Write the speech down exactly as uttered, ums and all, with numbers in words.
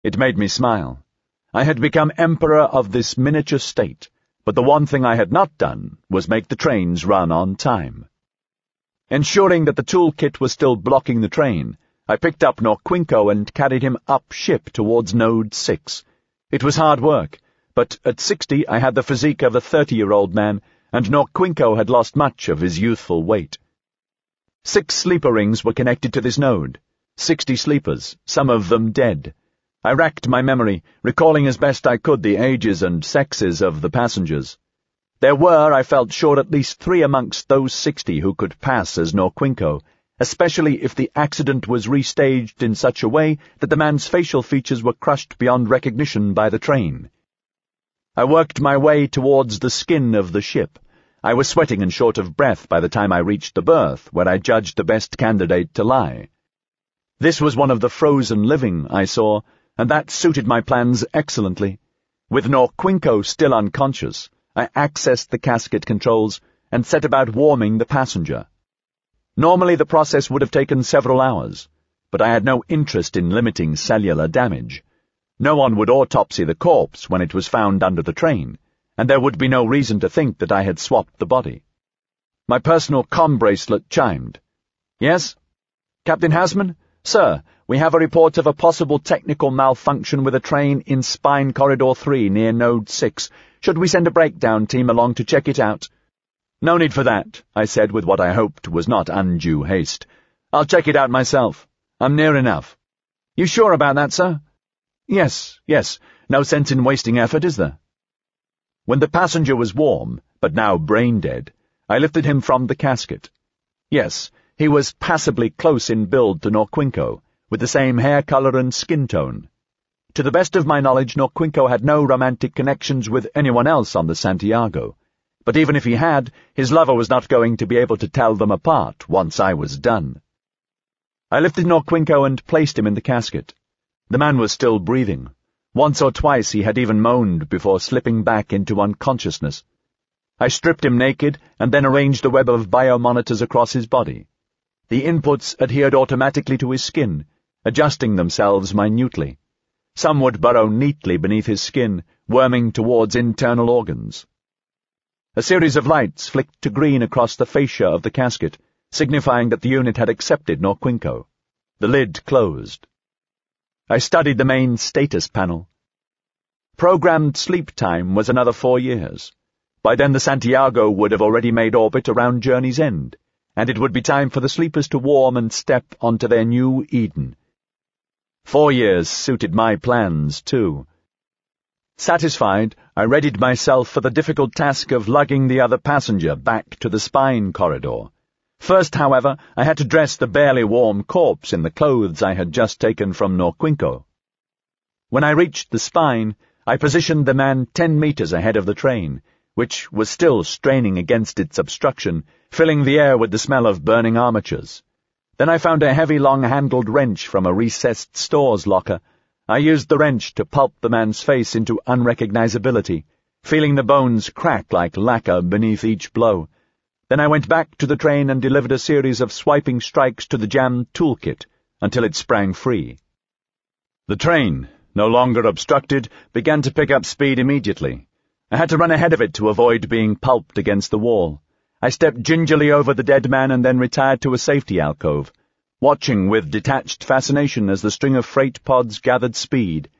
It made me smile. I had become emperor of this miniature state, but the one thing I had not done was make the trains run on time. Ensuring that the toolkit was still blocking the train, I picked up Norquinco and carried him up ship towards Node six. It was hard work, but at sixty I had the physique of a thirty-year-old man, and Norquinco had lost much of his youthful weight. Six sleeper rings were connected to this node, sixty sleepers, some of them dead. I racked my memory, recalling as best I could the ages and sexes of the passengers. There were, I felt sure, at least three amongst those sixty who could pass as Norquinco, especially if the accident was restaged in such a way that the man's facial features were crushed beyond recognition by the train. I worked my way towards the skin of the ship. I was sweating and short of breath by the time I reached the berth, where I judged the best candidate to lie. This was one of the frozen living, I saw, and that suited my plans excellently. With Norquinco still unconscious, I accessed the casket controls and set about warming the passenger. Normally the process would have taken several hours, but I had no interest in limiting cellular damage. No one would autopsy the corpse when it was found under the train, and there would be no reason to think that I had swapped the body. My personal comm bracelet chimed. "Yes? Captain Hasman? Sir, we have a report of a possible technical malfunction with a train in Spine Corridor three near Node six. Should we send a breakdown team along to check it out?" "No need for that," I said with what I hoped was not undue haste. "I'll check it out myself. I'm near enough." "You sure about that, sir?" "Yes, yes. No sense in wasting effort, is there?" When the passenger was warm, but now brain-dead, I lifted him from the casket. Yes, he was passably close in build to Norquinco, with the same hair color and skin tone. To the best of my knowledge, Norquinco had no romantic connections with anyone else on the Santiago, but even if he had, his lover was not going to be able to tell them apart once I was done. I lifted Norquinco and placed him in the casket. The man was still breathing. Once or twice he had even moaned before slipping back into unconsciousness. I stripped him naked and then arranged a web of biomonitors across his body. The inputs adhered automatically to his skin, adjusting themselves minutely. Some would burrow neatly beneath his skin, worming towards internal organs. A series of lights flicked to green across the fascia of the casket, signifying that the unit had accepted Norquinco. The lid closed. I studied the main status panel. Programmed sleep time was another four years. By then the Santiago would have already made orbit around Journey's End, and it would be time for the sleepers to warm and step onto their new Eden. Four years suited my plans, too. Satisfied, I readied myself for the difficult task of lugging the other passenger back to the Spine Corridor. First, however, I had to dress the barely warm corpse in the clothes I had just taken from Norquinco. When I reached the spine, I positioned the man ten meters ahead of the train, which was still straining against its obstruction, filling the air with the smell of burning armatures. Then I found a heavy long-handled wrench from a recessed stores locker. I used the wrench to pulp the man's face into unrecognizability, feeling the bones crack like lacquer beneath each blow. Then I went back to the train and delivered a series of swiping strikes to the jammed toolkit until it sprang free. The train, no longer obstructed, began to pick up speed immediately. I had to run ahead of it to avoid being pulped against the wall. I stepped gingerly over the dead man and then retired to a safety alcove, watching with detached fascination as the string of freight pods gathered speed,